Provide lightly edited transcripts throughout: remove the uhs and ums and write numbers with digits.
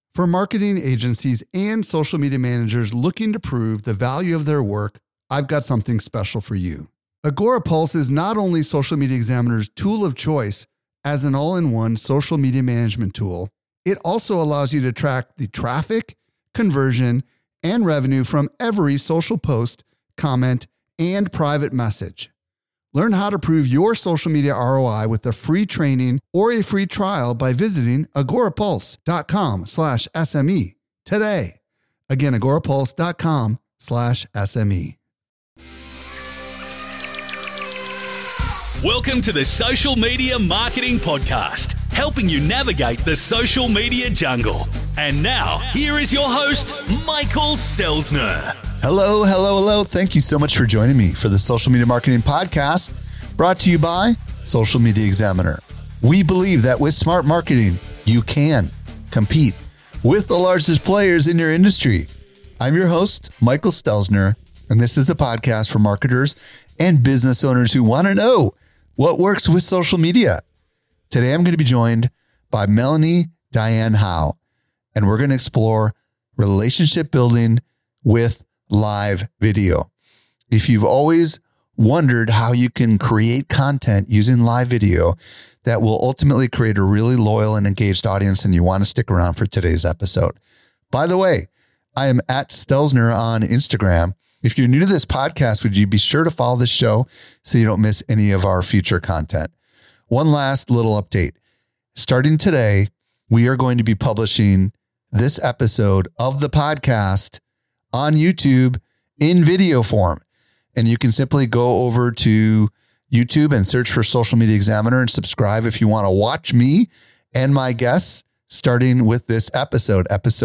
For marketing agencies and social media managers looking to prove the value of their work, I've got something special for you. Agorapulse is not only Social Media Examiner's tool of choice as an all-in-one social media management tool, it also allows you to track the traffic, conversion, and revenue from every social post, comment, and private message. Learn how to prove your social media ROI with a free training or a free trial by visiting agorapulse.com/SME today. Again, agorapulse.com/SME. Welcome to the Social Media Marketing Podcast, helping you navigate the social media jungle. And now, here is your host, Michael Stelzner. Hello. Thank you so much for joining me for the Social Media Marketing Podcast, brought to you by Social Media Examiner. We believe that with smart marketing, you can compete with the largest players in your industry. I'm your host, Michael Stelzner, and this is the podcast for marketers and business owners who want to know what works with social media. Today, I'm going to be joined by Melanie Diane Howe, and we're going to explore relationship building with live video. If you've always wondered how you can create content using live video that will ultimately create a really loyal and engaged audience, and you want to stick around for today's episode. By the way, I am at Stelzner on Instagram. If you're new to this podcast, would you be sure to follow this show so you don't miss any of our future content? One last little update. Starting today, we are going to be publishing this episode of the podcast on YouTube in video form. And you can simply go over to YouTube and search for Social Media Examiner and subscribe if you want to watch me and my guests, starting with this episode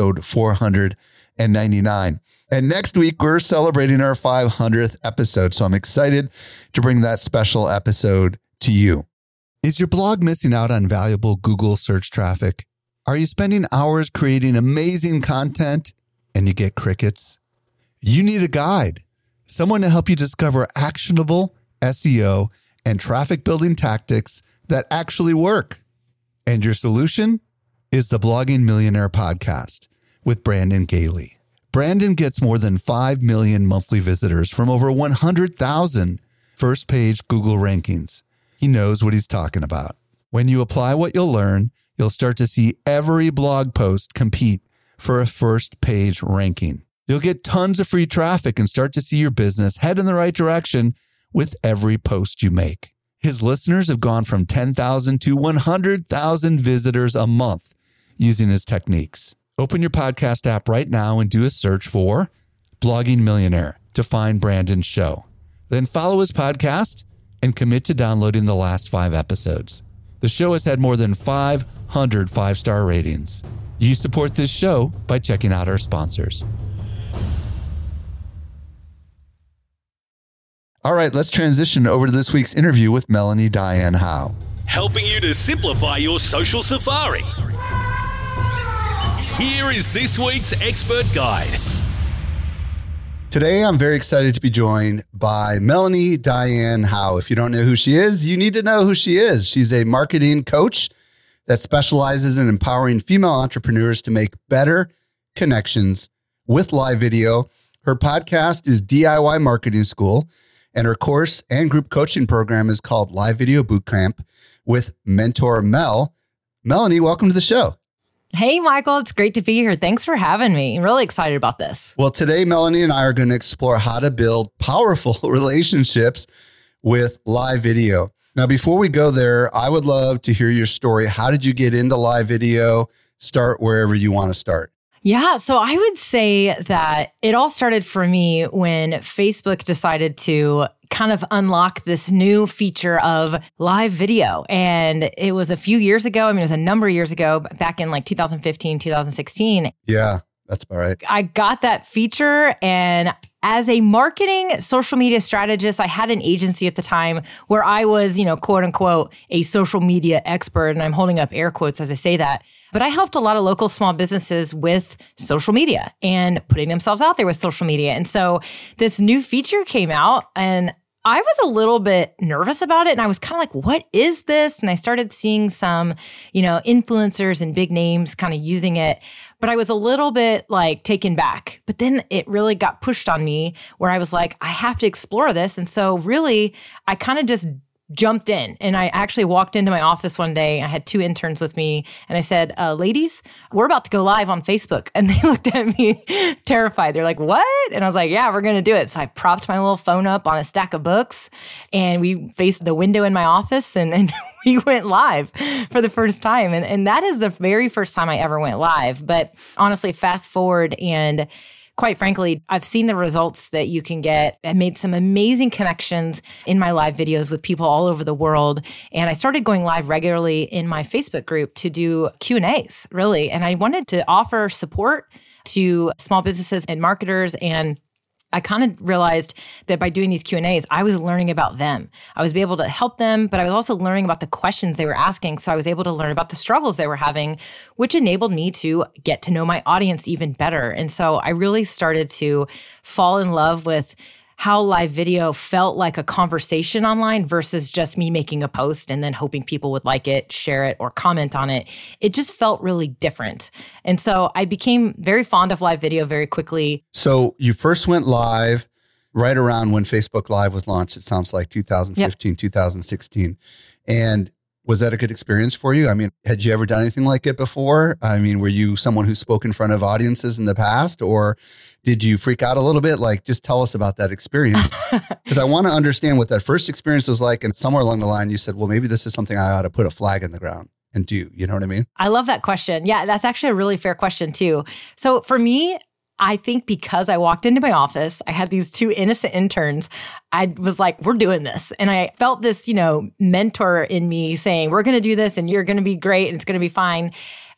499. And next week, we're celebrating our 500th episode. So I'm excited to bring that special episode to you. Is your blog missing out on valuable Google search traffic? Are you spending hours creating amazing content and you get crickets? You need a guide, someone to help you discover actionable SEO and traffic building tactics that actually work. And your solution is the Blogging Millionaire podcast with Brandon Gailey. Brandon gets more than 5 million monthly visitors from over 100,000 first page Google rankings. He knows what he's talking about. When you apply what you'll learn, you'll start to see every blog post compete for a first page ranking. You'll get tons of free traffic and start to see your business head in the right direction with every post you make. His listeners have gone from 10,000 to 100,000 visitors a month using his techniques. Open your podcast app right now and do a search for Blogging Millionaire to find Brandon's show. Then follow his podcast and commit to downloading the last 5 episodes. The show has had more than 500 5-star ratings. You support this show by checking out our sponsors. All right, let's transition over to this week's interview with Melanie Diane Howe. Helping you to simplify your social safari. Here is this week's expert guide. Today, I'm very excited to be joined by Melanie Diane Howe. If you don't know who she is, you need to know who she is. She's a marketing coach that specializes in empowering female entrepreneurs to make better connections with live video. Her podcast is DIY Marketing School, and her course and group coaching program is called Live Video Bootcamp with Mentor Mel. Melanie, welcome to the show. Hey, Michael, it's great to be here. Thanks for having me. I'm really excited about this. Well, today, Melanie and I are going to explore how to build powerful relationships with live video. Now, before we go there, I would love to hear your story. How did you get into live video? Start wherever you want to start. Yeah, so I would say that it all started for me when Facebook decided to kind of unlock this new feature of live video. And it was a few years ago. I mean, it was a number of years ago, back in like 2015, 2016. Yeah, that's about right. I got that feature, and as a marketing social media strategist, I had an agency at the time where I was, quote unquote, a social media expert. And I'm holding up air quotes as I say that. But I helped a lot of local small businesses with social media and putting themselves out there with social media. And so this new feature came out, and I was a little bit nervous about it, and I was kind of like, what is this? And I started seeing some, influencers and big names kind of using it, but I was a little bit like taken back. But then it really got pushed on me where I was like, I have to explore this. And so really, I kind of just jumped in, and I actually walked into my office one day. I had 2 interns with me, and I said, ladies, we're about to go live on Facebook. And they looked at me terrified. They're like, what? And I was like, yeah, we're going to do it. So I propped my little phone up on a stack of books, and we faced the window in my office, and we went live for the first time. And that is the very first time I ever went live. But honestly, fast forward, and quite frankly, I've seen the results that you can get. I made some amazing connections in my live videos with people all over the world. And I started going live regularly in my Facebook group to do Q&As, really. And I wanted to offer support to small businesses and marketers. And I kind of realized that by doing these Q&As, I was learning about them. I was able to help them, but I was also learning about the questions they were asking. So I was able to learn about the struggles they were having, which enabled me to get to know my audience even better. And so I really started to fall in love with how live video felt like a conversation online versus just me making a post and then hoping people would like it, share it, or comment on it. It just felt really different. And so I became very fond of live video very quickly. So you first went live right around when Facebook Live was launched. It sounds like 2015, yep. 2016. And was that a good experience for you? I mean, had you ever done anything like it before? I mean, were you someone who spoke in front of audiences in the past, or did you freak out a little bit? Like, just tell us about that experience. Because I want to understand what that first experience was like. And somewhere along the line, you said, well, maybe this is something I ought to put a flag in the ground and do. You know what I mean? I love that question. Yeah, that's actually a really fair question too. So for me, I think because I walked into my office, I had these 2 innocent interns. I was like, we're doing this. And I felt this, mentor in me saying, we're going to do this and you're going to be great and it's going to be fine.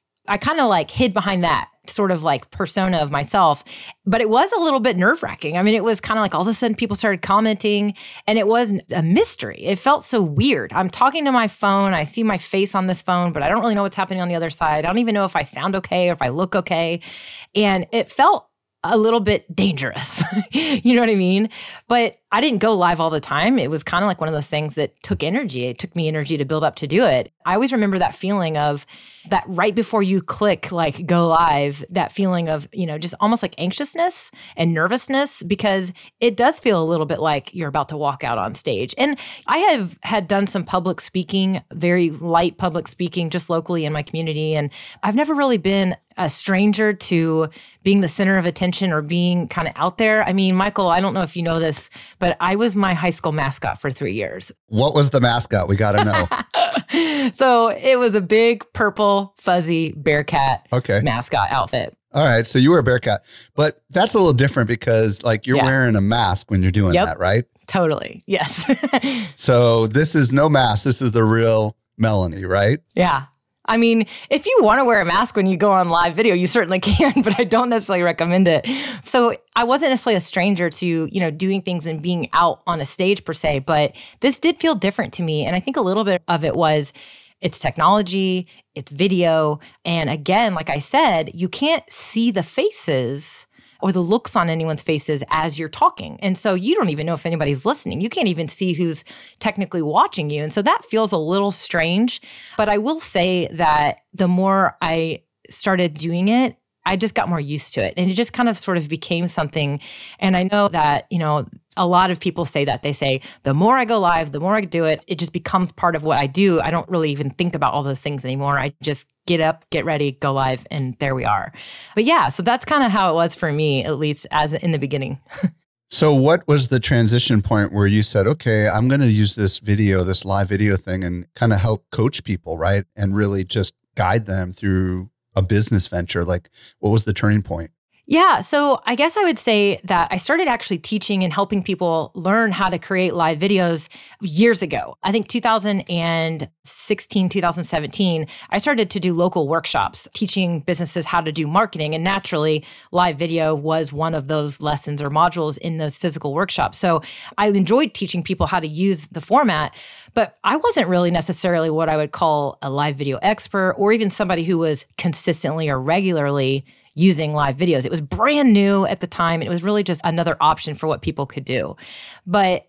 I kind of like hid behind that sort of like persona of myself, but it was a little bit nerve-wracking. I mean, it was kind of like all of a sudden people started commenting and it was a mystery. It felt so weird. I'm talking to my phone. I see my face on this phone, but I don't really know what's happening on the other side. I don't even know if I sound okay or if I look okay. And it felt a little bit dangerous. You know what I mean? But I didn't go live all the time. It was kind of like one of those things that took energy. It took me energy to build up to do it. I always remember that feeling of that right before you click, like go live, that feeling of, just almost like anxiousness and nervousness, because it does feel a little bit like you're about to walk out on stage. And I have had done some public speaking, very light public speaking, just locally in my community. And I've never really been a stranger to being the center of attention or being kind of out there. I mean, Michael, I don't know if you know this, but I was my high school mascot for 3 years. What was the mascot? We got to know. So it was a big purple fuzzy Bearcat mascot outfit. All right. So you were a Bearcat, but that's a little different because like you're wearing a mask when you're doing that, right? Totally. Yes. So this is no mask. This is the real Melanie, right? Yeah. I mean, if you want to wear a mask when you go on live video, you certainly can, but I don't necessarily recommend it. So I wasn't necessarily a stranger to, doing things and being out on a stage per se, but this did feel different to me. And I think a little bit of it was it's technology, it's video. And again, like I said, you can't see the faces or the looks on anyone's faces as you're talking. And so you don't even know if anybody's listening. You can't even see who's technically watching you. And so that feels a little strange. But I will say that the more I started doing it, I just got more used to it. And it just kind of sort of became something. And I know that, a lot of people say that. They say, the more I go live, the more I do it, it just becomes part of what I do. I don't really even think about all those things anymore. I just get up, get ready, go live, and there we are. But yeah, so that's kind of how it was for me, at least as in the beginning. So what was the transition point where you said, okay, I'm going to use this live video thing and kind of help coach people, right? And really just guide them through a business venture? Like, what was the turning point? Yeah. So I guess I would say that I started actually teaching and helping people learn how to create live videos years ago. I think 2016, 2017, I started to do local workshops teaching businesses how to do marketing. And naturally, live video was one of those lessons or modules in those physical workshops. So I enjoyed teaching people how to use the format, but I wasn't really necessarily what I would call a live video expert or even somebody who was consistently or regularly using live videos. It was brand new at the time. It was really just another option for what people could do. But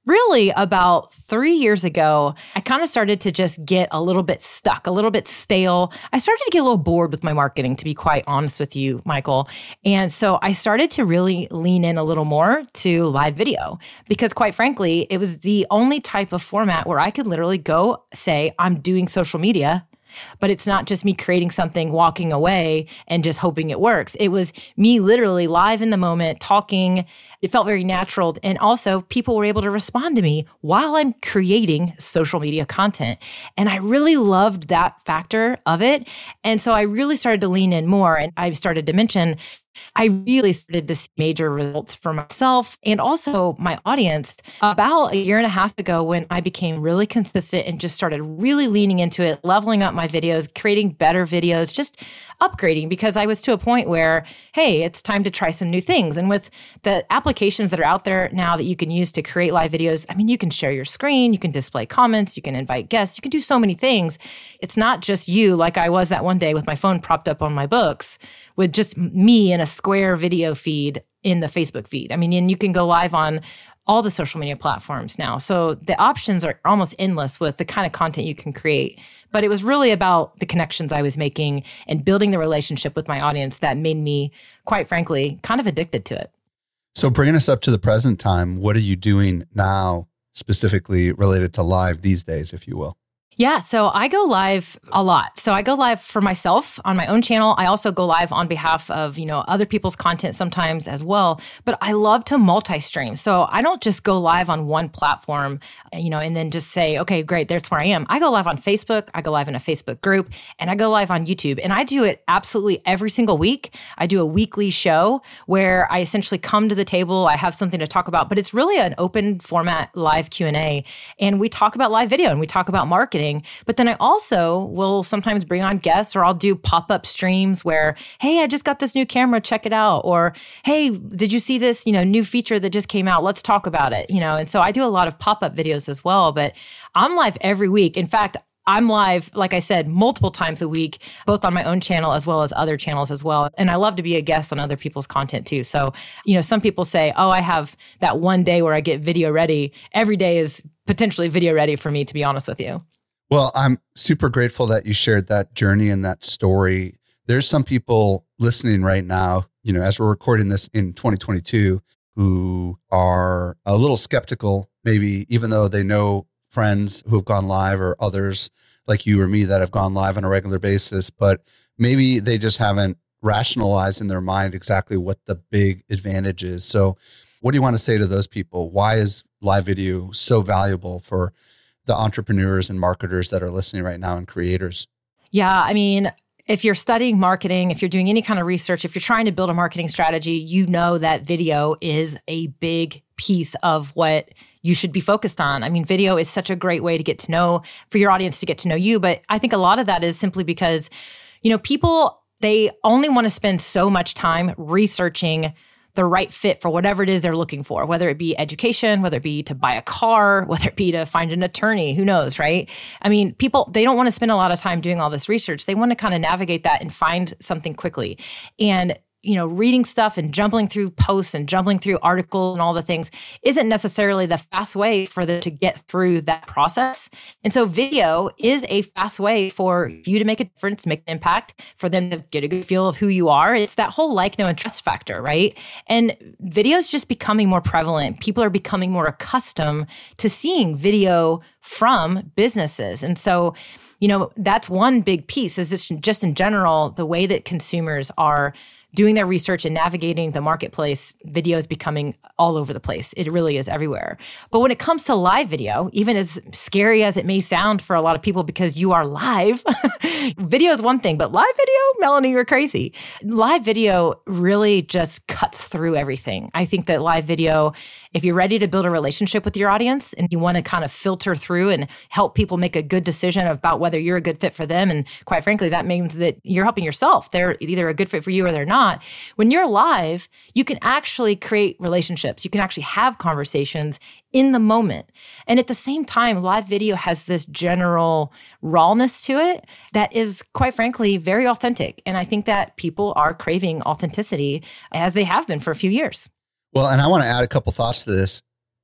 Really, about 3 years ago, I kind of started to just get a little bit stuck, a little bit stale. I started to get a little bored with my marketing, to be quite honest with you, Michael. And so I started to really lean in a little more to live video because, quite frankly, it was the only type of format where I could literally go say, I'm doing social media. But it's not just me creating something, walking away, and just hoping it works. It was me literally live in the moment, talking. It felt very natural. And also, people were able to respond to me while I'm creating social media content. And I really loved that factor of it. And so I really started to lean in more. And I started to mention, I really started to see major results for myself and also my audience about 1.5 years ago when I became really consistent and just started really leaning into it, leveling up my videos, creating better videos, just upgrading because I was to a point where, hey, it's time to try some new things. And with the applications that are out there now that you can use to create live videos, I mean, you can share your screen, you can display comments, you can invite guests, you can do so many things. It's not just you like I was that one day with my phone propped up on my books with just me in a square video feed in the Facebook feed. I mean, and you can go live on all the social media platforms now. So the options are almost endless with the kind of content you can create. But it was really about the connections I was making and building the relationship with my audience that made me, quite frankly, kind of addicted to it. So bringing us up to the present time, what are you doing now specifically related to live these days, if you will? Yeah, so I go live a lot. So I go live for myself on my own channel. I also go live on behalf of, other people's content sometimes as well. But I love to multi-stream. So I don't just go live on one platform, and then just say, okay, great, there's where I am. I go live on Facebook. I go live in a Facebook group, and I go live on YouTube. And I do it absolutely every single week. I do a weekly show where I essentially come to the table. I have something to talk about, but it's really an open format live Q&A. And we talk about live video and we talk about marketing. But then I also will sometimes bring on guests or I'll do pop-up streams where, hey, I just got this new camera, check it out. Or, hey, did you see this, new feature that just came out? Let's talk about it, And so I do a lot of pop-up videos as well, but I'm live every week. In fact, I'm live, like I said, multiple times a week, both on my own channel as well as other channels as well. And I love to be a guest on other people's content too. So, some people say, oh, I have that one day where I get video ready. Every day is potentially video ready for me, to be honest with you. Well, I'm super grateful that you shared that journey and that story. There's some people listening right now, as we're recording this in 2022, who are a little skeptical, maybe even though they know friends who have gone live or others like you or me that have gone live on a regular basis, but maybe they just haven't rationalized in their mind exactly what the big advantage is. So what do you want to say to those people? Why is live video so valuable for the entrepreneurs and marketers that are listening right now and creators? Yeah, I mean, if you're studying marketing, if you're doing any kind of research, if you're trying to build a marketing strategy, you know that video is a big piece of what you should be focused on. I mean, video is such a great way to get to know, for your audience to get to know you. But I think a lot of that is simply because, people, they only want to spend so much time researching the right fit for whatever it is they're looking for, whether it be education, whether it be to buy a car, whether it be to find an attorney, who knows, right? I mean, people, they don't want to spend a lot of time doing all this research. They want to kind of navigate that and find something quickly. And reading stuff and jumping through posts and jumping through articles and all the things isn't necessarily the fast way for them to get through that process. And so video is a fast way for you to make a difference, make an impact, for them to get a good feel of who you are. It's that whole like, know, and trust factor, right? And video is just becoming more prevalent. People are becoming more accustomed to seeing video from businesses. And so, that's one big piece is just in general, the way that consumers are doing their research and navigating the marketplace. Video is becoming all over the place. It really is everywhere. But when it comes to live video, even as scary as it may sound for a lot of people because you are live, video is one thing, but live video, Melanie, you're crazy. Live video really just cuts through everything. I think that live video, if you're ready to build a relationship with your audience and you want to kind of filter through and help people make a good decision about whether you're a good fit for them, and quite frankly, that means that you're helping yourself. They're either a good fit for you or they're not. When you're live, you can actually create relationships. You can actually have conversations in the moment. And at the same time, live video has this general rawness to it that is, quite frankly, very authentic. And I think that people are craving authenticity as they have been for a few years. Well, and I want to add a couple thoughts to this.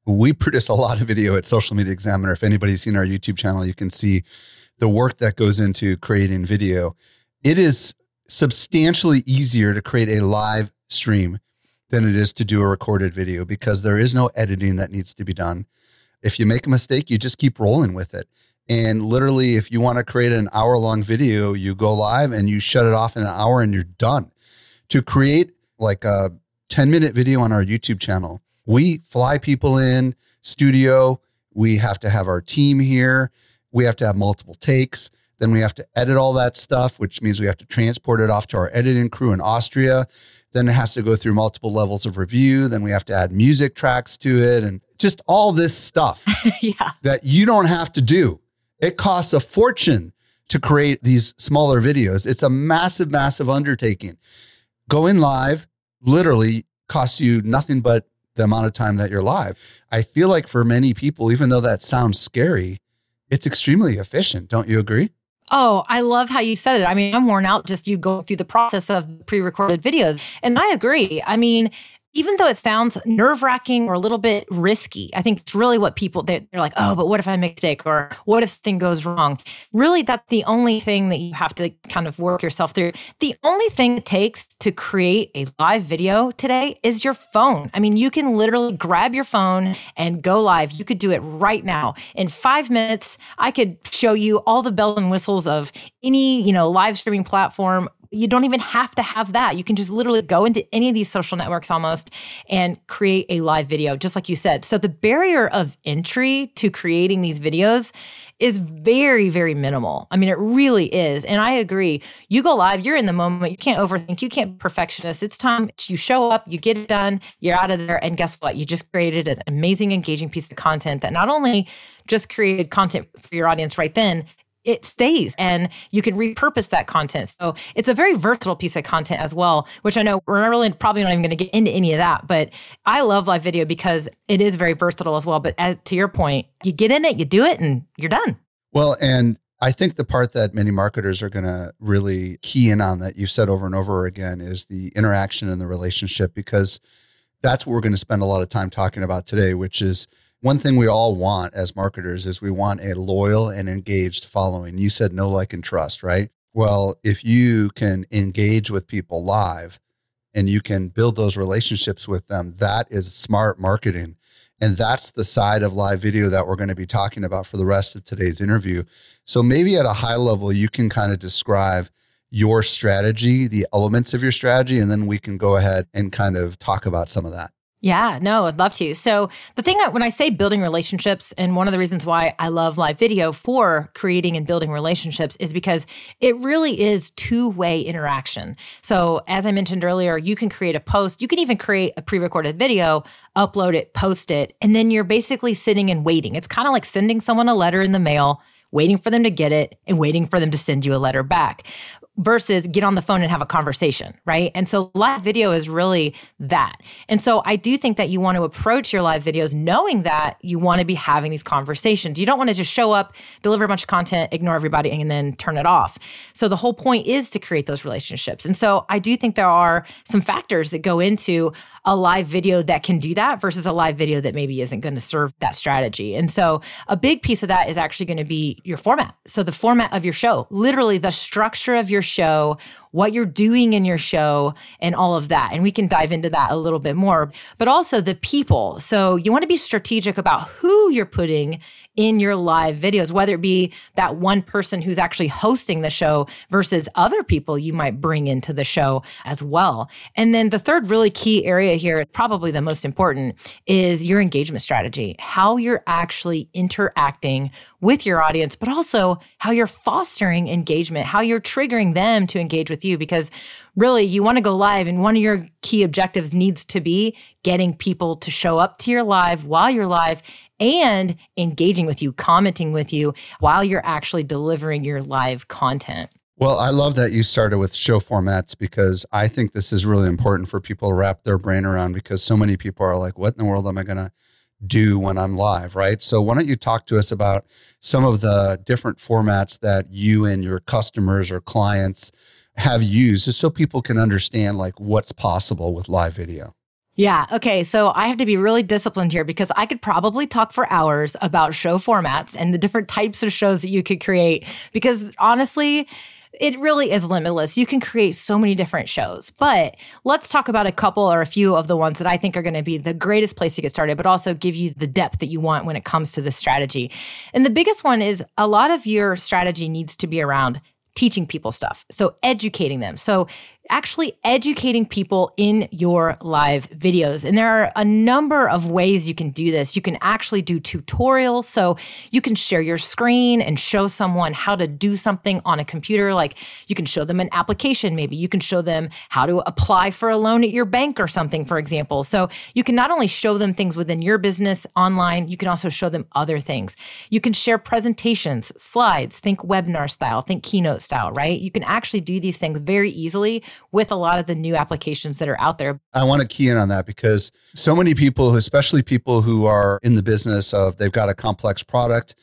We produce a lot of video at Social Media Examiner. If anybody's seen our YouTube channel, you can see the work that goes into creating video. It is substantially easier to create a live stream than it is to do a recorded video because there is no editing that needs to be done. If you make a mistake, you just keep rolling with it. And literally, if you want to create an hour-long video, you go live and you shut it off in an hour and you're done. To create like a 10-minute video on our YouTube channel, we fly people in studio. We have to have our team here. We have to have multiple takes. Then we have to edit all that stuff, which means we have to transport it off to our editing crew in Austria. Then it has to go through multiple levels of review. Then we have to add music tracks to it and just all this stuff that you don't have to do. It costs a fortune to create these smaller videos. It's a massive, massive undertaking. Going live literally costs you nothing but the amount of time that you're live. I feel like for many people, even though that sounds scary, it's extremely efficient. Don't you agree? Oh, I love how you said it. I mean, I'm worn out just you going through the process of pre-recorded videos. And I agree. I mean, even though it sounds nerve-wracking or a little bit risky, I think it's really what people, they're like, oh, but what if I make a mistake? Or what if thing goes wrong? Really, that's the only thing that you have to kind of work yourself through. The only thing it takes to create a live video today is your phone. I mean, you can literally grab your phone and go live. You could do it right now. In 5 minutes, I could show you all the bells and whistles of any, live streaming platform. You don't even have to have that. You can just literally go into any of these social networks almost and create a live video, just like you said. So the barrier of entry to creating these videos is very, very minimal. I mean, it really is. And I agree. You go live, you're in the moment. You can't overthink. You can't be perfectionist. It's time. You show up, you get it done, you're out of there. And guess what? You just created an amazing, engaging piece of content that not only just created content for your audience right then, it stays and you can repurpose that content. So it's a very versatile piece of content as well, which I know we're really probably not even going to get into any of that, but I love live video because it is very versatile as well. But to your point, you get in it, you do it, and you're done. Well, and I think the part that many marketers are going to really key in on that you've said over and over again is the interaction and the relationship, because that's what we're going to spend a lot of time talking about today, which is one thing we all want as marketers is we want a loyal and engaged following. You said know, like, and trust, right? Well, if you can engage with people live and you can build those relationships with them, that is smart marketing. And that's the side of live video that we're going to be talking about for the rest of today's interview. So maybe at a high level, you can kind of describe your strategy, the elements of your strategy, and then we can go ahead and kind of talk about some of that. Yeah, no, I'd love to. So the thing when I say building relationships, and one of the reasons why I love live video for creating and building relationships is because it really is two-way interaction. So as I mentioned earlier, you can create a post, you can even create a pre-recorded video, upload it, post it, and then you're basically sitting and waiting. It's kind of like sending someone a letter in the mail, waiting for them to get it and waiting for them to send you a letter back. Versus get on the phone and have a conversation, right? And so live video is really that. And so I do think that you want to approach your live videos knowing that you want to be having these conversations. You don't want to just show up, deliver a bunch of content, ignore everybody, and then turn it off. So the whole point is to create those relationships. And so I do think there are some factors that go into a live video that can do that versus a live video that maybe isn't going to serve that strategy. And so a big piece of that is actually going to be your format. So the format of your show, literally the structure of your show, what you're doing in your show, and all of that. And we can dive into that a little bit more, but also the people. So you want to be strategic about who you're putting in your live videos, whether it be that one person who's actually hosting the show versus other people you might bring into the show as well. And then the third really key area here, probably the most important, is your engagement strategy, how you're actually interacting with your audience, but also how you're fostering engagement, how you're triggering them to engage with you, because really you want to go live and one of your key objectives needs to be getting people to show up to your live while you're live and engaging with you, commenting with you while you're actually delivering your live content. Well, I love that you started with show formats because I think this is really important for people to wrap their brain around, because so many people are like, what in the world am I going to do when I'm live, right? So why don't you talk to us about some of the different formats that you and your customers or clients have used, just so people can understand like what's possible with live video. Yeah. Okay. So I have to be really disciplined here because I could probably talk for hours about show formats and the different types of shows that you could create because honestly, it really is limitless. You can create so many different shows, but let's talk about a couple or a few of the ones that I think are going to be the greatest place to get started, but also give you the depth that you want when it comes to this strategy. And the biggest one is a lot of your strategy needs to be around teaching people stuff. So educating them. So actually educating people in your live videos. And there are a number of ways you can do this. You can actually do tutorials. So you can share your screen and show someone how to do something on a computer. Like you can show them an application. Maybe you can show them how to apply for a loan at your bank or something, for example. So you can not only show them things within your business online, you can also show them other things. You can share presentations, slides, think webinar style, think keynote style, right? You can actually do these things very easily with a lot of the new applications that are out there. I want to key in on that because so many people, especially people who are in the business of they've got a complex product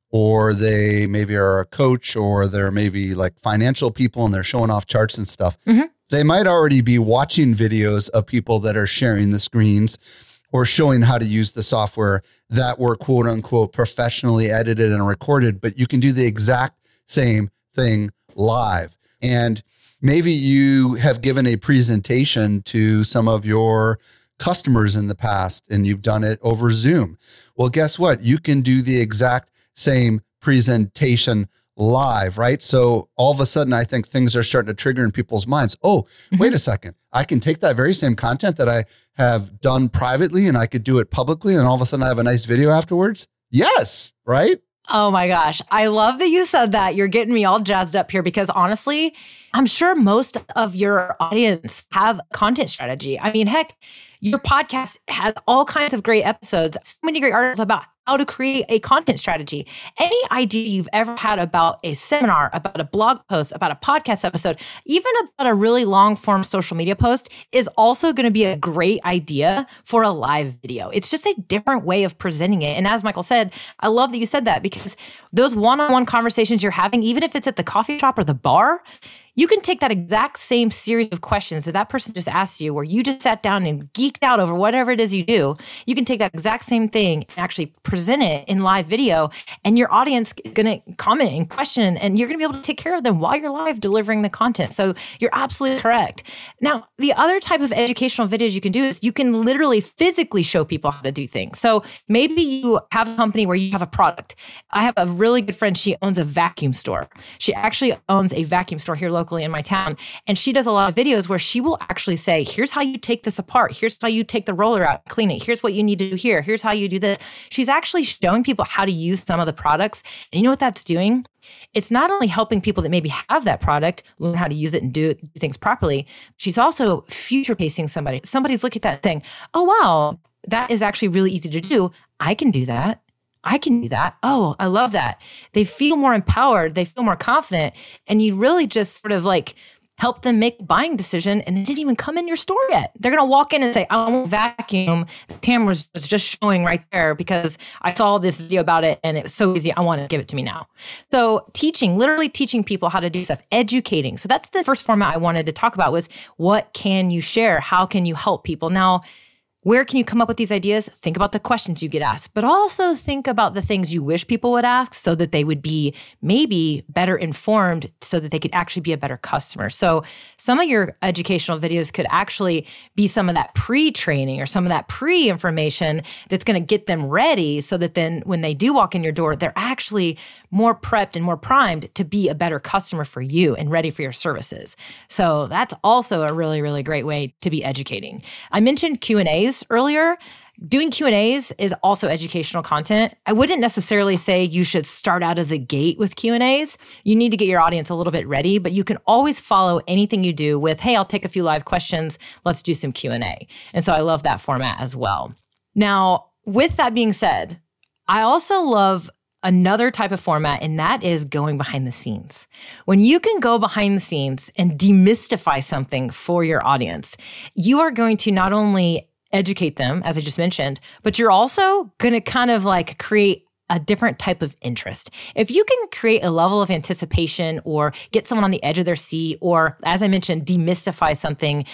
or they maybe are a coach or they're maybe like financial people and they're showing off charts and stuff. Mm-hmm. They might already be watching videos of people that are sharing the screens or showing how to use the software that were quote unquote professionally edited and recorded, but you can do the exact same thing live. And maybe you have given a presentation to some of your customers in the past and you've done it over Zoom. Well, guess what? You can do the exact same presentation live, right? So all of a sudden, I think things are starting to trigger in people's minds. Oh, wait a second. I can take that very same content that I have done privately and I could do it publicly. And all of a sudden I have a nice video afterwards. Yes. Right. Oh my gosh. I love that you said that. You're getting me all jazzed up here because honestly, I'm sure most of your audience have content strategy. I mean, heck, your podcast has all kinds of great episodes, so many great articles about how to create a content strategy. Any idea you've ever had about a seminar, about a blog post, about a podcast episode, even about a really long form social media post is also going to be a great idea for a live video. It's just a different way of presenting it. And as Michael said, I love that you said that because those one-on-one conversations you're having, even if it's at the coffee shop or the bar, you can take that exact same series of questions that person just asked you, where you just sat down and geeked out over whatever it is you do. You can take that exact same thing and actually present it in live video, and your audience is going to comment and question, and you're going to be able to take care of them while you're live delivering the content. So you're absolutely correct. Now, the other type of educational videos you can do is you can literally physically show people how to do things. So maybe you have a company where you have a product. I have a really good friend. She owns a vacuum store. She actually owns a vacuum store here locally in my town. And she does a lot of videos where she will actually say, here's how you take this apart. Here's how you take the roller out, clean it. Here's what you need to do here. Here's how you do this. She's actually showing people how to use some of the products. And you know what that's doing? It's not only helping people that maybe have that product learn how to use it and do things properly. She's also future pacing somebody. Somebody's looking at that thing. Oh, wow, that is actually really easy to do. I can do that. I can do that. Oh, I love that. They feel more empowered. They feel more confident. And you really just sort of like help them make a buying decision, and they didn't even come in your store yet. They're going to walk in and say, I want a vacuum. Tam was just showing right there because I saw this video about it and it was so easy. I want to give it to me now. So literally teaching people how to do stuff, educating. So that's the first format I wanted to talk about was what can you share? How can you help people? Now, where can you come up with these ideas? Think about the questions you get asked, but also think about the things you wish people would ask so that they would be maybe better informed so that they could actually be a better customer. So some of your educational videos could actually be some of that pre-training or some of that pre-information that's going to get them ready so that then when they do walk in your door, they're actually more prepped and more primed to be a better customer for you and ready for your services. So that's also a really, really great way to be educating. I mentioned Q&As earlier. Doing Q&As is also educational content. I wouldn't necessarily say you should start out of the gate with Q&As. You need to get your audience a little bit ready, but you can always follow anything you do with, hey, I'll take a few live questions. Let's do some Q&A. And so I love that format as well. Now, with that being said, I also love another type of format, and that is going behind the scenes. When you can go behind the scenes and demystify something for your audience, you are going to not only educate them, as I just mentioned, but you're also going to kind of like create a different type of interest. If you can create a level of anticipation or get someone on the edge of their seat, or as I mentioned, demystify something,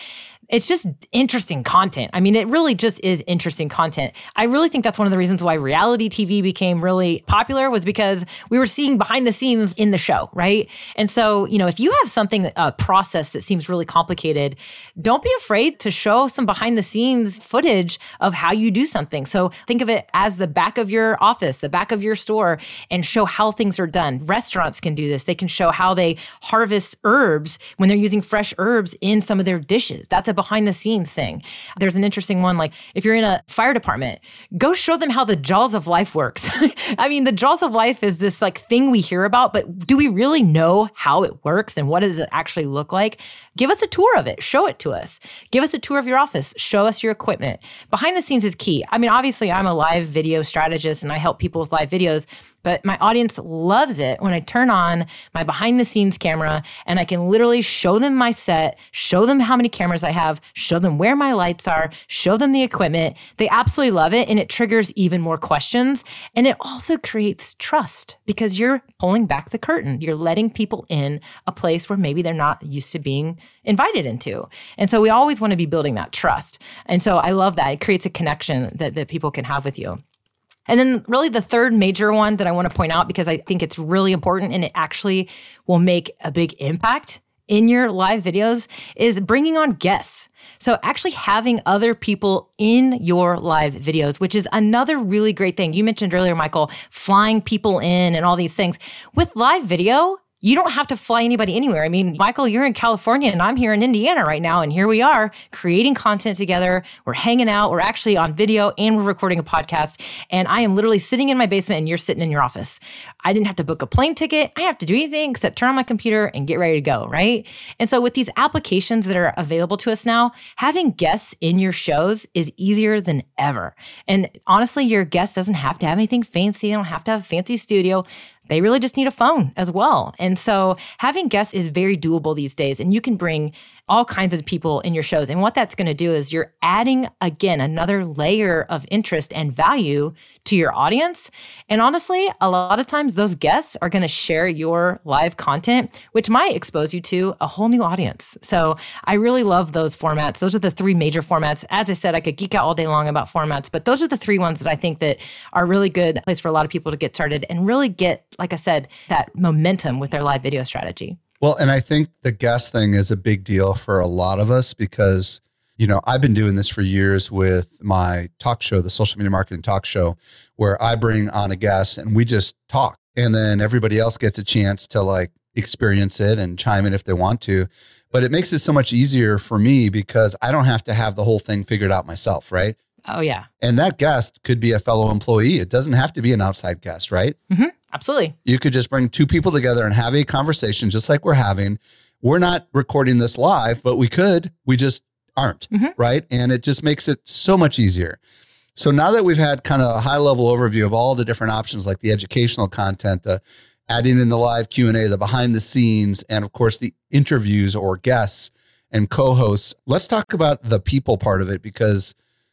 It's just interesting content. I mean, it really just is interesting content. I really think that's one of the reasons why reality TV became really popular, was because we were seeing behind the scenes in the show, right? And so, if you have something, a process that seems really complicated, don't be afraid to show some behind the scenes footage of how you do something. So think of it as the back of your office, the back of your store, and show how things are done. Restaurants can do this. They can show how they harvest herbs when they're using fresh herbs in some of their dishes. That's a behind the scenes thing. There's an interesting one, like if you're in a fire department, go show them how the Jaws of Life works. I mean, the Jaws of Life is this like thing we hear about, but do we really know how it works and what does it actually look like? Give us a tour of it. Show it to us. Give us a tour of your office. Show us your equipment. Behind the scenes is key. I mean, obviously I'm a live video strategist and I help people with live videos, but my audience loves it when I turn on my behind the scenes camera and I can literally show them my set, show them how many cameras I have, show them where my lights are, show them the equipment. They absolutely love it, and it triggers even more questions. And it also creates trust because you're pulling back the curtain. You're letting people in a place where maybe they're not used to being invited into. And so we always want to be building that trust. And so I love that. It creates a connection that people can have with you. And then really the third major one that I want to point out, because I think it's really important and it actually will make a big impact in your live videos, is bringing on guests. So actually having other people in your live videos, which is another really great thing. You mentioned earlier, Michael, flying people in and all these things. With live video, you don't have to fly anybody anywhere. I mean, Michael, you're in California and I'm here in Indiana right now. And here we are creating content together. We're hanging out. We're actually on video and we're recording a podcast. And I am literally sitting in my basement and you're sitting in your office. I didn't have to book a plane ticket. I have to do anything except turn on my computer and get ready to go, right? And so with these applications that are available to us now, having guests in your shows is easier than ever. And honestly, your guest doesn't have to have anything fancy. They don't have to have a fancy studio. They really just need a phone as well. And so having guests is very doable these days, and you can bring all kinds of people in your shows. And what that's going to do is you're adding, again, another layer of interest and value to your audience. And honestly, a lot of times those guests are going to share your live content, which might expose you to a whole new audience. So I really love those formats. Those are the three major formats. As I said, I could geek out all day long about formats, but those are the three ones that I think that are really good place for a lot of people to get started and really get, like I said, that momentum with their live video strategy. Well, and I think the guest thing is a big deal for a lot of us because, I've been doing this for years with my talk show, the Social Media Marketing Talk Show, where I bring on a guest and we just talk. And then everybody else gets a chance to experience it and chime in if they want to. But it makes it so much easier for me because I don't have to have the whole thing figured out myself, right? Oh, yeah. And that guest could be a fellow employee. It doesn't have to be an outside guest, right? Mm-hmm. Absolutely. You could just bring two people together and have a conversation just like we're having. We're not recording this live, but we could. We just aren't, right? And it just makes it so much easier. So now that we've had kind of a high level overview of all the different options, like the educational content, the adding in the live Q&A, the behind the scenes, and of course the interviews or guests and co-hosts, let's talk about the people part of it, because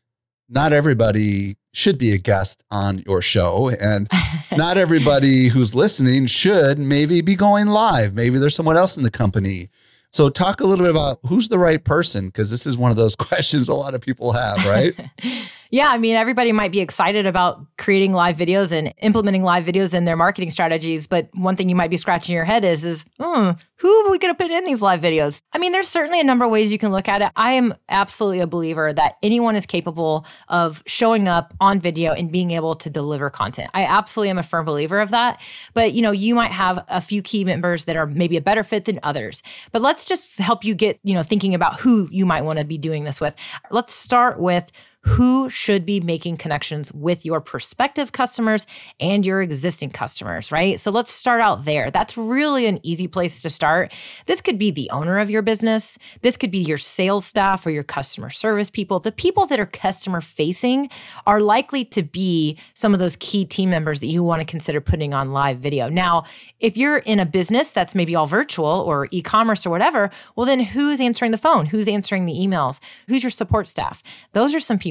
not everybody should be a guest on your show, and not everybody who's listening should maybe be going live. Maybe there's someone else in the company. So talk a little bit about who's the right person, because this is one of those questions a lot of people have, right? Yeah, I mean, everybody might be excited about creating live videos and implementing live videos in their marketing strategies. But one thing you might be scratching your head is who are we going to put in these live videos? I mean, there's certainly a number of ways you can look at it. I am absolutely a believer that anyone is capable of showing up on video and being able to deliver content. I absolutely am a firm believer of that. But, you might have a few key members that are maybe a better fit than others. But let's just help you get, thinking about who you might want to be doing this with. Let's start with who should be making connections with your prospective customers and your existing customers, right? So let's start out there. That's really an easy place to start. This could be the owner of your business. This could be your sales staff or your customer service people. The people that are customer facing are likely to be some of those key team members that you want to consider putting on live video. Now, if you're in a business that's maybe all virtual or e-commerce or whatever, well, then who's answering the phone? Who's answering the emails? Who's your support staff? Those are some people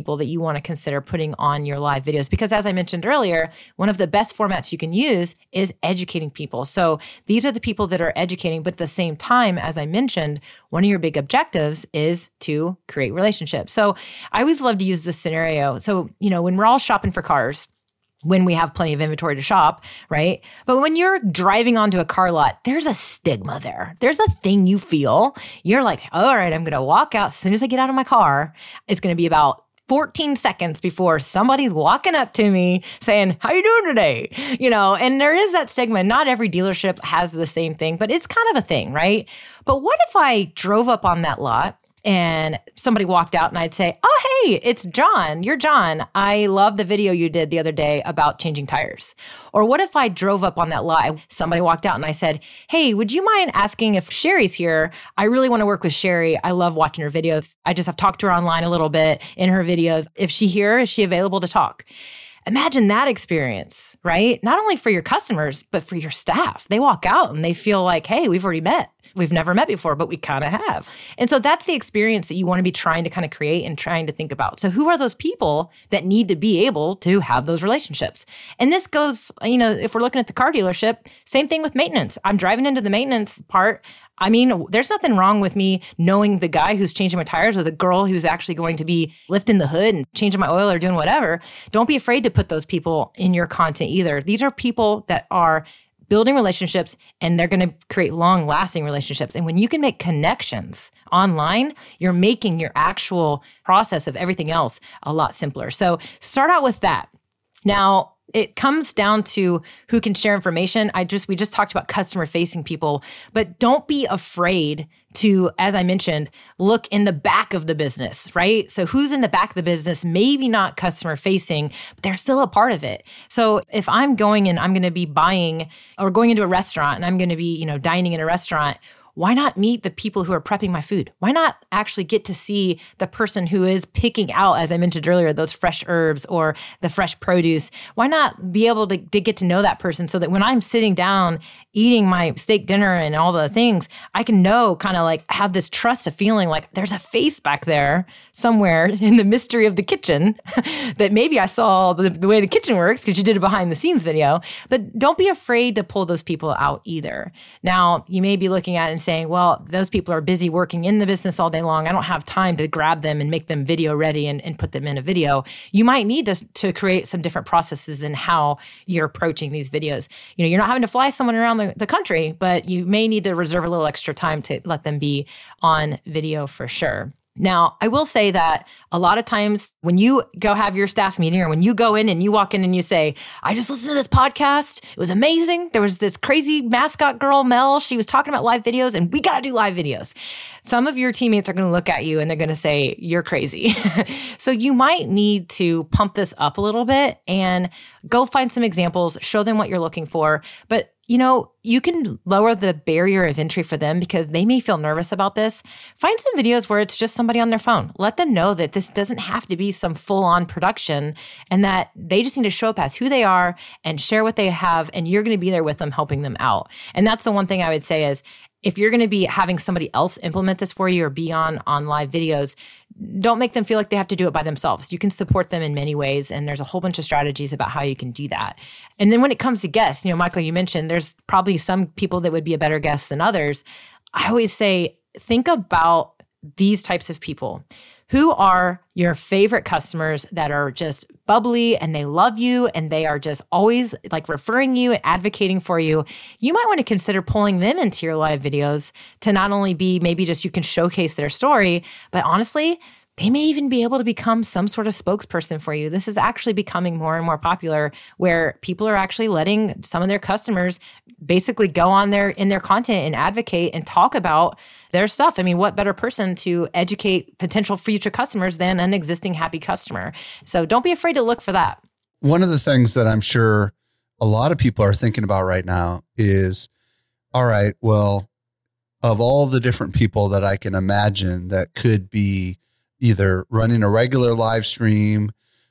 people that you want to consider putting on your live videos. Because as I mentioned earlier, one of the best formats you can use is educating people. So these are the people that are educating, but at the same time, as I mentioned, one of your big objectives is to create relationships. So I always love to use this scenario. So, when we're all shopping for cars, when we have plenty of inventory to shop, right? But when you're driving onto a car lot, there's a stigma there. There's a thing you feel. You're like, all right, I'm going to walk out. As soon as I get out of my car, it's going to be about 14 seconds before somebody's walking up to me saying, how you doing today? And there is that stigma. Not every dealership has the same thing, but it's kind of a thing, right? But what if I drove up on that lot and somebody walked out and I'd say, oh, hey, it's John. You're John. I love the video you did the other day about changing tires. Or what if I drove up on that lot, somebody walked out and I said, hey, would you mind asking if Sherry's here? I really want to work with Sherry. I love watching her videos. I just have talked to her online a little bit in her videos. If she's here, is she available to talk? Imagine that experience, right? Not only for your customers, but for your staff. They walk out and they feel like, hey, we've already met. We've never met before, but we kind of have. And so that's the experience that you want to be trying to kind of create and trying to think about. So who are those people that need to be able to have those relationships? And this goes, if we're looking at the car dealership, same thing with maintenance. I'm driving into the maintenance part. I mean, there's nothing wrong with me knowing the guy who's changing my tires or the girl who's actually going to be lifting the hood and changing my oil or doing whatever. Don't be afraid to put those people in your content either. These are people that are building relationships, and they're going to create long-lasting relationships. And when you can make connections online, you're making your actual process of everything else a lot simpler. So start out with that. Now, it comes down to who can share information. We just talked about customer-facing people, but don't be afraid to, as I mentioned, look in the back of the business, right? So who's in the back of the business, maybe not customer-facing, but they're still a part of it. So if I'm going and I'm going to be buying or going into a restaurant and I'm going to be, dining in a restaurant, why not meet the people who are prepping my food? Why not actually get to see the person who is picking out, as I mentioned earlier, those fresh herbs or the fresh produce? Why not be able to get to know that person so that when I'm sitting down eating my steak dinner and all the things, I can know, kind of like have this trust of feeling like there's a face back there somewhere in the mystery of the kitchen that maybe I saw the way the kitchen works because you did a behind the scenes video. But don't be afraid to pull those people out either. Now, you may be looking at it and saying, well, those people are busy working in the business all day long. I don't have time to grab them and make them video ready and put them in a video. You might need to create some different processes in how you're approaching these videos. You're not having to fly someone around the country, but you may need to reserve a little extra time to let them be on video for sure. Now, I will say that a lot of times when you go have your staff meeting or when you go in and you walk in and you say, I just listened to this podcast. It was amazing. There was this crazy mascot girl, Mel. She was talking about live videos and we got to do live videos. Some of your teammates are going to look at you and they're going to say, you're crazy. So you might need to pump this up a little bit and go find some examples, show them what you're looking for. But you can lower the barrier of entry for them because they may feel nervous about this. Find some videos where it's just somebody on their phone. Let them know that this doesn't have to be some full-on production and that they just need to show up as who they are and share what they have, and you're going to be there with them, helping them out. And that's the one thing I would say is, if you're going to be having somebody else implement this for you or be on live videos, don't make them feel like they have to do it by themselves. You can support them in many ways, and there's a whole bunch of strategies about how you can do that. And then when it comes to guests, Michael, you mentioned there's probably some people that would be a better guest than others. I always say, think about these types of people. Who are your favorite customers that are just bubbly and they love you and they are just always like referring you and advocating for you? You might want to consider pulling them into your live videos to not only be maybe just you can showcase their story, but honestly, they may even be able to become some sort of spokesperson for you. This is actually becoming more and more popular where people are actually letting some of their customers basically go on in their content and advocate and talk about their stuff. I mean, what better person to educate potential future customers than an existing happy customer? So don't be afraid to look for that. One of the things that I'm sure a lot of people are thinking about right now is, all right, well, of all the different people that I can imagine that could be either running a regular live stream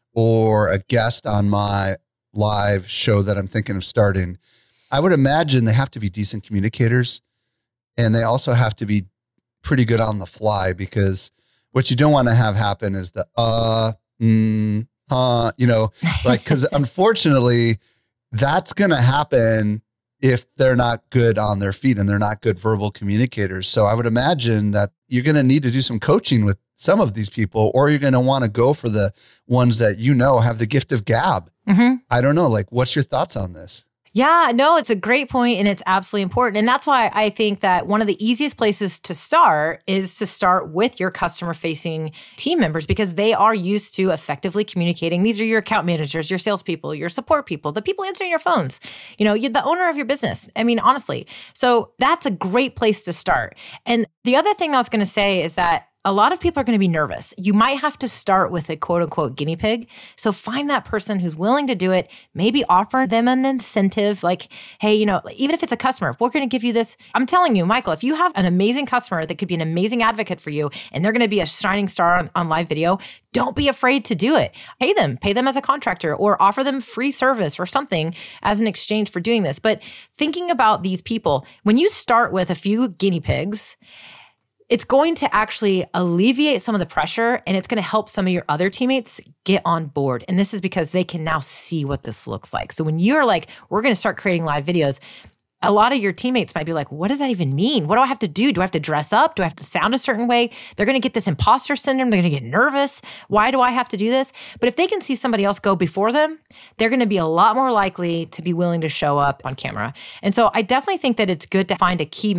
or a guest on my live show that I'm thinking of starting, I would imagine they have to be decent communicators and they also have to be pretty good on the fly, because what you don't want to have happen is the because unfortunately, that's going to happen if they're not good on their feet and they're not good verbal communicators. So I would imagine that you're going to need to do some coaching with some of these people, or you're going to want to go for the ones that have the gift of gab. Mm-hmm. I don't know. Like, what's your thoughts on this? Yeah, no, it's a great point and it's absolutely important. And that's why I think that one of the easiest places to start is to start with your customer-facing team members, because they are used to effectively communicating. These are your account managers, your salespeople, your support people, the people answering your phones, you're the owner of your business. I mean, honestly. So that's a great place to start. And the other thing I was going to say is that a lot of people are going to be nervous. You might have to start with a quote unquote guinea pig. So find that person who's willing to do it. Maybe offer them an incentive like, hey, even if it's a customer, we're going to give you this. I'm telling you, Michael, if you have an amazing customer that could be an amazing advocate for you and they're going to be a shining star on live video, don't be afraid to do it. Pay them as a contractor or offer them free service or something as an exchange for doing this. But thinking about these people, when you start with a few guinea pigs, it's going to actually alleviate some of the pressure and it's going to help some of your other teammates get on board. And this is because they can now see what this looks like. So when you're like, we're going to start creating live videos, a lot of your teammates might be like, what does that even mean? What do I have to do? Do I have to dress up? Do I have to sound a certain way? They're going to get this imposter syndrome. They're going to get nervous. Why do I have to do this? But if they can see somebody else go before them, they're going to be a lot more likely to be willing to show up on camera. And so I definitely think that it's good to find a key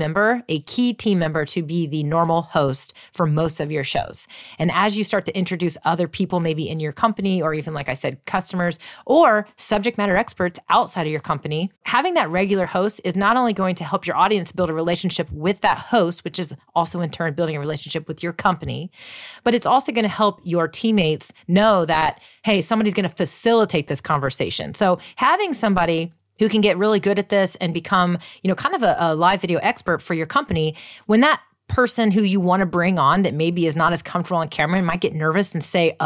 team member to be the normal host for most of your shows. And as you start to introduce other people, maybe in your company, or even, like I said, customers or subject matter experts outside of your company, having that regular host is not only going to help your audience build a relationship with that host, which is also in turn building a relationship with your company, but it's also going to help your teammates know that, hey, somebody's going to facilitate this conversation. So having somebody who can get really good at this and become, kind of a live video expert for your company, when that person who you want to bring on that maybe is not as comfortable on camera and might get nervous and say,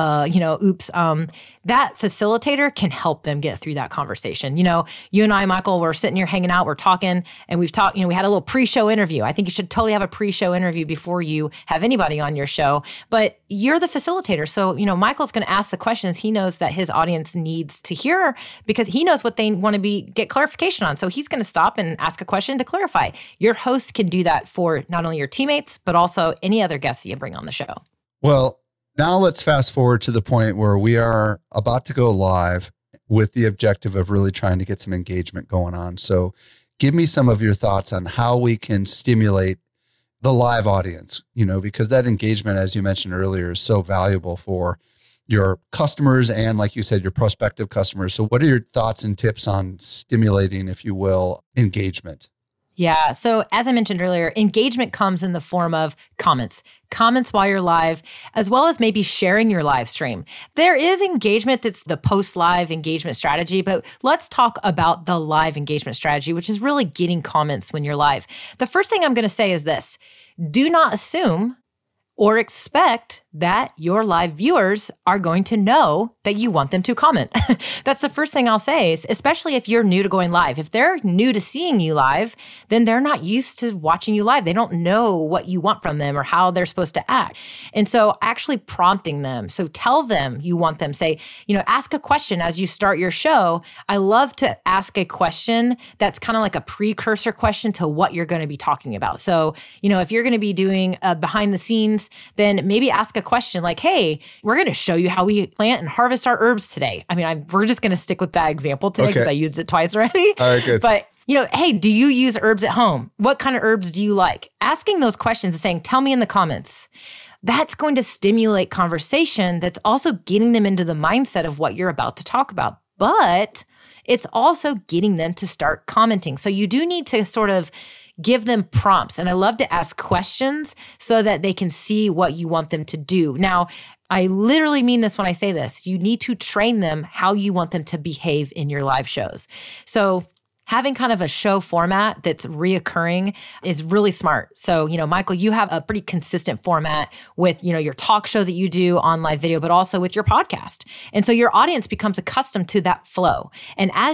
oops, that facilitator can help them get through that conversation. You and I, Michael, we're sitting here hanging out, we're talking, and we've talked, we had a little pre-show interview. I think you should totally have a pre-show interview before you have anybody on your show, but you're the facilitator. So, Michael's going to ask the questions he knows that his audience needs to hear because he knows what they want to get clarification on. So he's going to stop and ask a question to clarify. Your host can do that for not only your teammates, but also any other guests that you bring on the show. Well, now let's fast forward to the point where we are about to go live with the objective of really trying to get some engagement going on. So give me some of your thoughts on how we can stimulate the live audience, because that engagement, as you mentioned earlier, is so valuable for your customers and, like you said, your prospective customers. So what are your thoughts and tips on stimulating, if you will, engagement? Yeah. So as I mentioned earlier, engagement comes in the form of comments while you're live, as well as maybe sharing your live stream. There is engagement that's the post-live engagement strategy, but let's talk about the live engagement strategy, which is really getting comments when you're live. The first thing I'm going to say is this: do not assume or expect that your live viewers are going to know that you want them to comment. That's the first thing I'll say, especially if you're new to going live. If they're new to seeing you live, then they're not used to watching you live. They don't know what you want from them or how they're supposed to act. And so actually prompting them. So tell them you want them. Say, ask a question as you start your show. I love to ask a question that's kind of like a precursor question to what you're going to be talking about. So, if you're going to be doing behind the scenes, then maybe ask a question like, hey, we're going to show you how we plant and harvest our herbs today. I mean, we're just going to stick with that example today because I used it twice already. All right, good. But, hey, do you use herbs at home? What kind of herbs do you like? Asking those questions and saying, tell me in the comments. That's going to stimulate conversation. That's also getting them into the mindset of what you're about to talk about. But it's also getting them to start commenting. So you do need to sort of give them prompts. And I love to ask questions so that they can see what you want them to do. Now, I literally mean this when I say this. You need to train them how you want them to behave in your live shows. So having kind of a show format that's reoccurring is really smart. So, Michael, you have a pretty consistent format with, your talk show that you do on live video, but also with your podcast. And so your audience becomes accustomed to that flow. And as you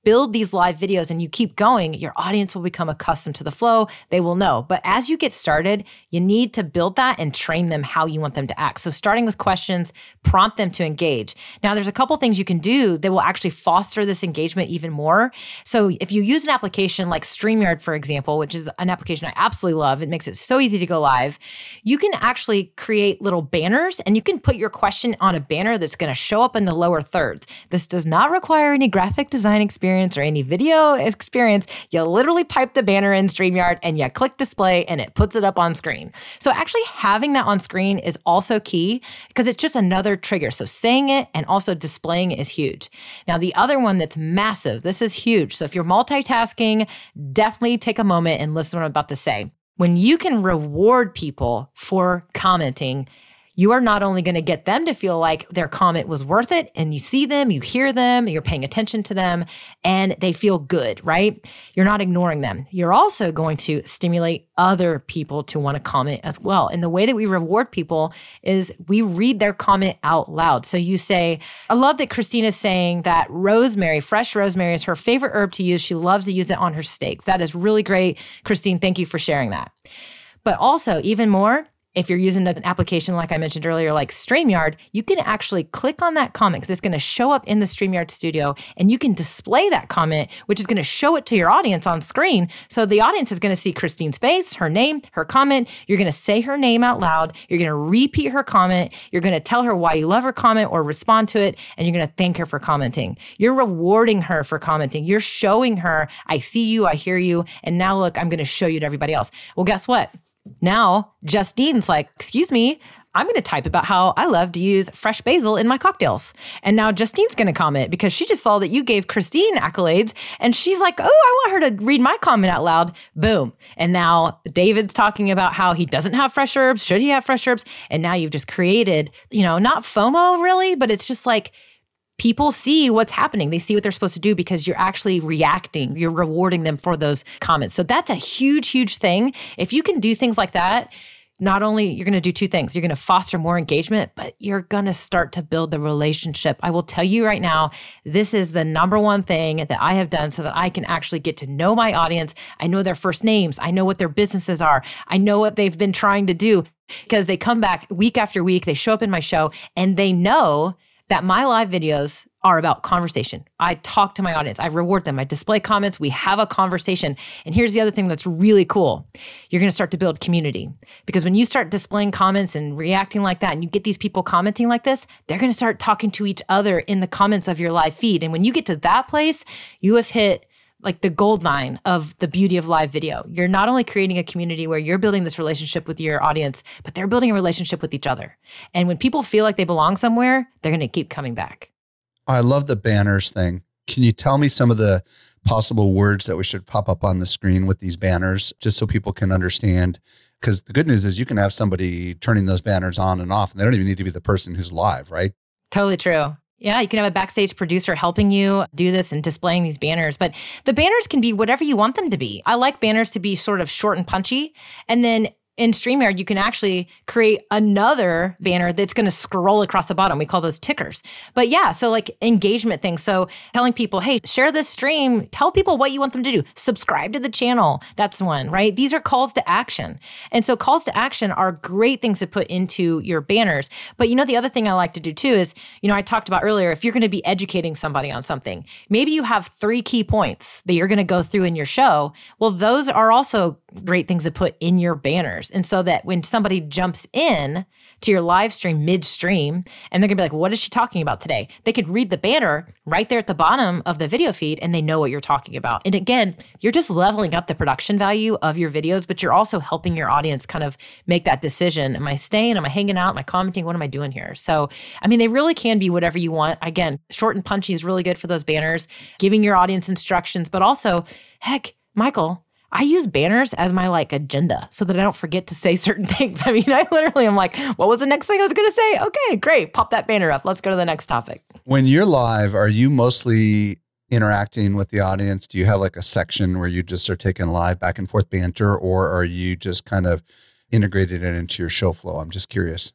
build these live videos and you keep going, your audience will become accustomed to the flow. They will know. But as you get started, you need to build that and train them how you want them to act. So starting with questions, prompt them to engage. Now, there's a couple things you can do that will actually foster this engagement even more. So if you use an application like StreamYard, for example, which is an application I absolutely love, it makes it so easy to go live. You can actually create little banners and you can put your question on a banner that's going to show up in the lower thirds. This does not require any graphic design experience or any video experience. You literally type the banner in StreamYard and you click display and it puts it up on screen. So actually having that on screen is also key because it's just another trigger. So saying it and also displaying it is huge. Now, the other one that's massive, this is huge. So if you're multitasking, definitely take a moment and listen to what I'm about to say. When you can reward people for commenting, you are not only going to get them to feel like their comment was worth it, and you see them, you hear them, you're paying attention to them, and they feel good, right? You're not ignoring them. You're also going to stimulate other people to want to comment as well. And the way that we reward people is we read their comment out loud. So you say, I love that Christina's saying that rosemary, fresh rosemary is her favorite herb to use. She loves to use it on her steak. That is really great. Christine, thank you for sharing that. But also, even more, if you're using an application like I mentioned earlier, like StreamYard, you can actually click on that comment because it's going to show up in the StreamYard studio and you can display that comment, which is going to show it to your audience on screen. So the audience is going to see Christine's face, her name, her comment. You're going to say her name out loud. You're going to repeat her comment. You're going to tell her why you love her comment or respond to it. And you're going to thank her for commenting. You're rewarding her for commenting. You're showing her, I see you, I hear you. And now look, I'm going to show you to everybody else. Well, guess what? Now, Justine's like, excuse me, I'm going to type about how I love to use fresh basil in my cocktails. And now Justine's going to comment because she just saw that you gave Christine accolades. And she's like, oh, I want her to read my comment out loud. Boom. And now David's talking about how he doesn't have fresh herbs. Should he have fresh herbs? And now you've just created, not FOMO really, but it's just like, people see what's happening. They see what they're supposed to do because you're actually reacting. You're rewarding them for those comments. So that's a huge, huge thing. If you can do things like that, not only you're going to do two things, you're going to foster more engagement, but you're going to start to build the relationship. I will tell you right now, this is the number one thing that I have done so that I can actually get to know my audience. I know their first names. I know what their businesses are. I know what they've been trying to do because they come back week after week. They show up in my show and they know that my live videos are about conversation. I talk to my audience. I reward them. I display comments. We have a conversation. And here's the other thing that's really cool. You're going to start to build community because when you start displaying comments and reacting like that and you get these people commenting like this, they're going to start talking to each other in the comments of your live feed. And when you get to that place, you have hit like the gold mine of the beauty of live video. You're not only creating a community where you're building this relationship with your audience, but they're building a relationship with each other. And when people feel like they belong somewhere, they're going to keep coming back. I love the banners thing. Can you tell me some of the possible words that we should pop up on the screen with these banners, just so people can understand? Because the good news is you can have somebody turning those banners on and off, and they don't even need to be the person who's live, right? Totally true. Yeah, you can have a backstage producer helping you do this and displaying these banners. But the banners can be whatever you want them to be. I like banners to be sort of short and punchy. And then in StreamYard, you can actually create another banner that's going to scroll across the bottom. We call those tickers. But yeah, so like engagement things. So telling people, hey, share this stream. Tell people what you want them to do. Subscribe to the channel. That's one, right? These are calls to action. And so calls to action are great things to put into your banners. But the other thing I like to do too is, I talked about earlier, if you're going to be educating somebody on something, maybe you have 3 key points that you're going to go through in your show. Well, those are also great things to put in your banners. And so that when somebody jumps in to your live stream midstream and they're gonna be like, what is she talking about today? They could read the banner right there at the bottom of the video feed and they know what you're talking about. And again, you're just leveling up the production value of your videos, but you're also helping your audience kind of make that decision. Am I staying? Am I hanging out? Am I commenting? What am I doing here? So, they really can be whatever you want. Again, short and punchy is really good for those banners, giving your audience instructions, but also, heck, Michael, I use banners as my agenda so that I don't forget to say certain things. I literally am like, what was the next thing I was going to say? Okay, great. Pop that banner up. Let's go to the next topic. When you're live, are you mostly interacting with the audience? Do you have a section where you just are taking live back and forth banter, or are you just kind of integrated it into your show flow? I'm just curious.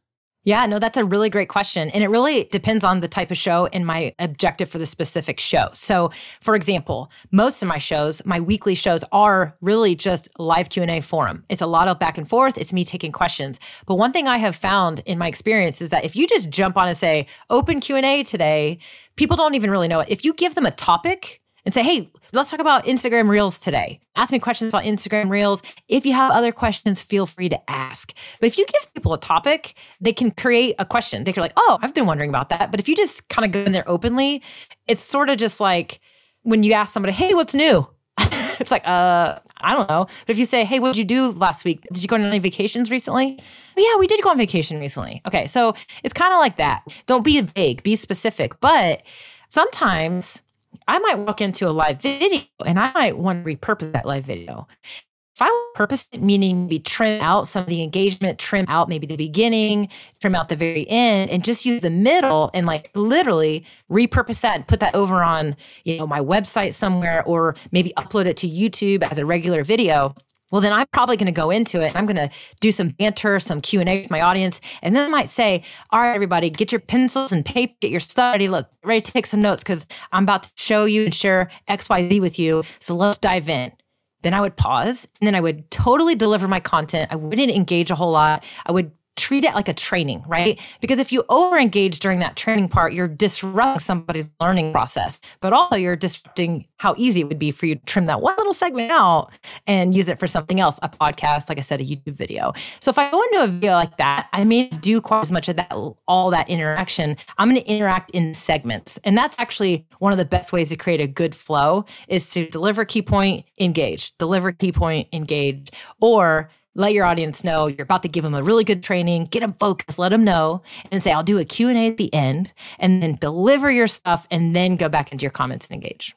Yeah, no, that's a really great question. And it really depends on the type of show and my objective for the specific show. So for example, most of my shows, my weekly shows are really just live Q&A forum. It's a lot of back and forth. It's me taking questions. But one thing I have found in my experience is that if you just jump on and say, open Q&A today, people don't even really know it. If you give them a topic and say, hey, let's talk about Instagram Reels today. Ask me questions about Instagram Reels. If you have other questions, feel free to ask. But if you give people a topic, they can create a question. They can be like, oh, I've been wondering about that. But if you just kind of go in there openly, it's sort of just like when you ask somebody, hey, what's new? It's like, I don't know. But if you say, hey, what did you do last week? Did you go on any vacations recently? Yeah, we did go on vacation recently. Okay, so it's kind of like that. Don't be vague, be specific. But sometimes I might walk into a live video and I might want to repurpose that live video. If I purpose it, meaning maybe trim out some of the engagement, trim out maybe the beginning, trim out the very end, and just use the middle and like literally repurpose that and put that over on, my website somewhere, or maybe upload it to YouTube as a regular video. Well, then I'm probably going to go into it and I'm going to do some banter, some Q&A with my audience. And then I might say, all right, everybody, get your pencils and paper, get your stuff ready. Look, ready to take some notes because I'm about to show you and share XYZ with you. So let's dive in. Then I would pause and then I would totally deliver my content. I wouldn't engage a whole lot. I would treat it like a training, right? Because if you over-engage during that training part, you're disrupting somebody's learning process, but also you're disrupting how easy it would be for you to trim that one little segment out and use it for something else, a podcast, like I said, a YouTube video. So if I go into a video like that, I may not do quite as much of that, all that interaction. I'm going to interact in segments. And that's actually one of the best ways to create a good flow is to deliver key point, engage, deliver key point, engage, or let your audience know you're about to give them a really good training, get them focused, let them know, and say, I'll do a Q&A at the end, and then deliver your stuff, and then go back into your comments and engage.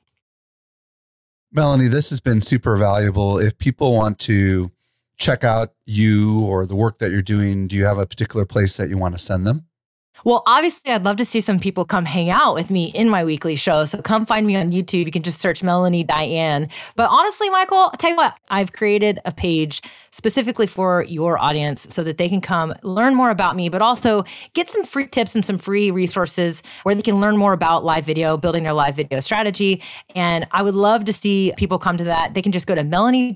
Melanie, this has been super valuable. If people want to check out you or the work that you're doing, do you have a particular place that you want to send them? Well, obviously, I'd love to see some people come hang out with me in my weekly show. So come find me on YouTube. You can just search Melanie Diane. But honestly, Michael, I'll tell you what, I've created a page specifically for your audience so that they can come learn more about me, but also get some free tips and some free resources where they can learn more about live video, building their live video strategy. And I would love to see people come to that. They can just go to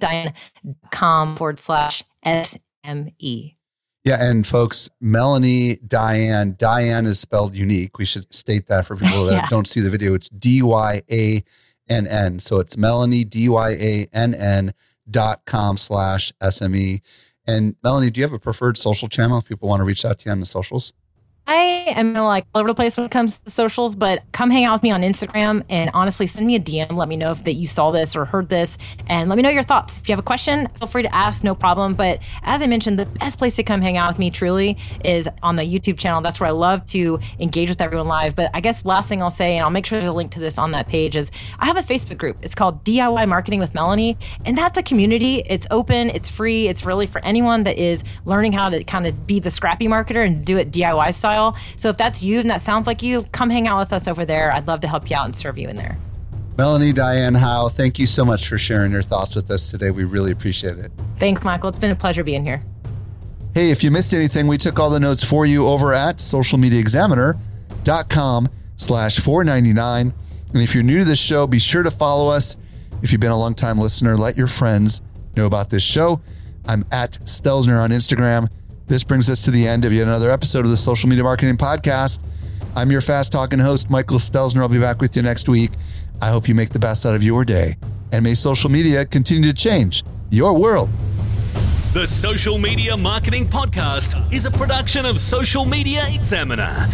melaniediane.com/SME. Yeah. And folks, Melanie Diane is spelled unique. We should state that for people that don't see the video. It's DYANN. So it's Melanie, DYANN.com/SME. And Melanie, do you have a preferred social channel if people want to reach out to you on the socials? I am like all over the place when it comes to socials, but come hang out with me on Instagram and honestly send me a DM. Let me know if that you saw this or heard this and let me know your thoughts. If you have a question, feel free to ask, no problem. But as I mentioned, the best place to come hang out with me truly is on the YouTube channel. That's where I love to engage with everyone live. But I guess last thing I'll say, and I'll make sure there's a link to this on that page, is I have a Facebook group. It's called DIY Marketing with Melanie. And that's a community. It's open. It's free. It's really for anyone that is learning how to kind of be the scrappy marketer and do it DIY style. So if that's you and that sounds like you, come hang out with us over there. I'd love to help you out and serve you in there. Melanie Diane Howe, thank you so much for sharing your thoughts with us today. We really appreciate it. Thanks, Michael. It's been a pleasure being here. Hey, if you missed anything, we took all the notes for you over at socialmediaexaminer.com/499. And if you're new to this show, be sure to follow us. If you've been a long-time listener, let your friends know about this show. I'm at Stelzner on Instagram. This brings us to the end of yet another episode of the Social Media Marketing Podcast. I'm your fast-talking host, Michael Stelzner. I'll be back with you next week. I hope you make the best out of your day. And may social media continue to change your world. The Social Media Marketing Podcast is a production of Social Media Examiner.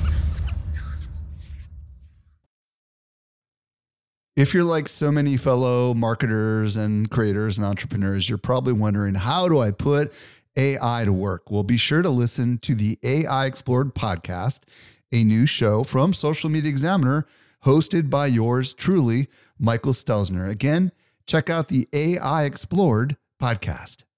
If you're like so many fellow marketers and creators and entrepreneurs, you're probably wondering, how do I put AI to work? Well, be sure to listen to the AI Explored podcast, a new show from Social Media Examiner, hosted by yours truly, Michael Stelzner. Again, check out the AI Explored podcast.